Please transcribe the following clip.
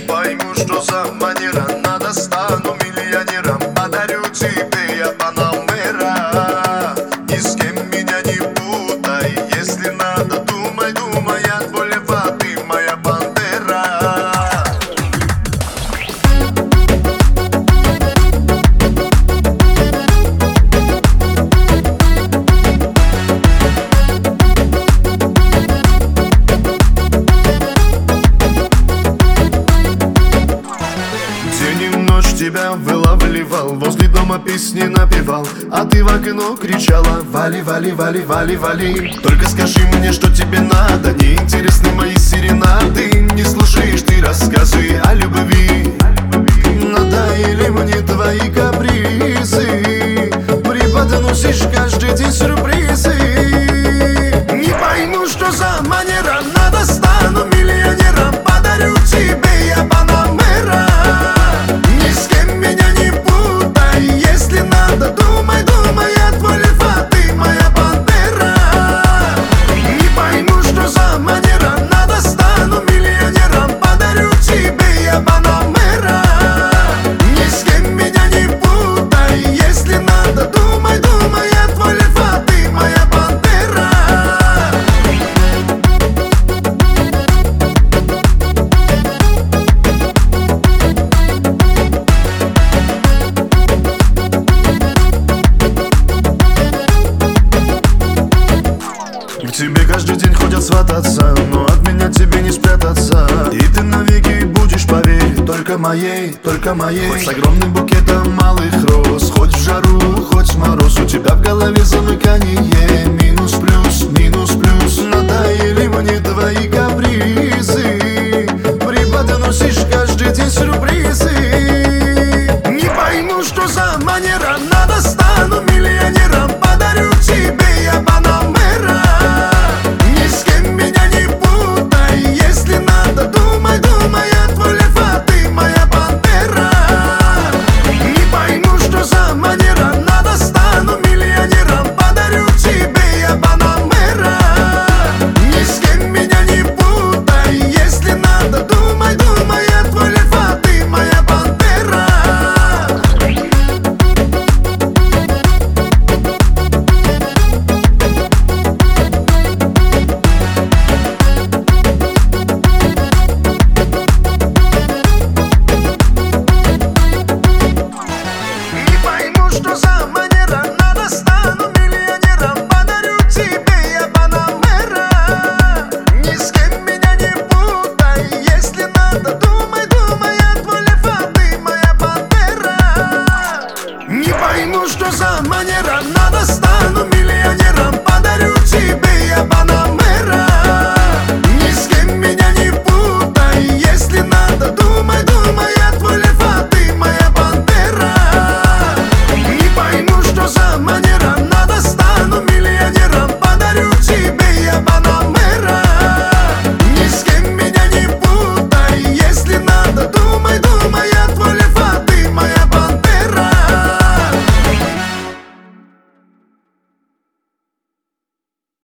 пойму, что за манера. Надо стану миллионером, подарю тебе я Панамера. Ни с кем меня не путай, если надо, думай, думай, я твой лев, а ты моя пантера. Тебя вылавливал, возле дома песни напевал, а ты в окно кричала: вали, вали, вали, вали, вали. Только скажи мне, что тебе надо, неинтересны мои серенады. Не слушаешь ты рассказы о любви, надоели мне твои капризы. Преподносишь каждый день сюрпризы. Не пойму, что за манера. Надо стану миллионером, подарю тебе я Панамера. Ни с кем меня не путай, если надо, думай, думай, я твой лев, а ты моя пантера. Не пойму, что за манера. Надо стану миллионером, подарю тебе я Панамера. Ни с кем меня не путай, если надо, думай, думай, я твой лев, а ты моя пантера. К тебе каждый день ходят свататься, но от меня тебе не спрятаться. И ты навеки будешь, поверь, только моей, только моей. Хоть с огромным букетом малых роз, хоть в жару, хоть в мороз. У тебя в голове замыкание, минус плюс, минус плюс. Надоели мне твои капризы.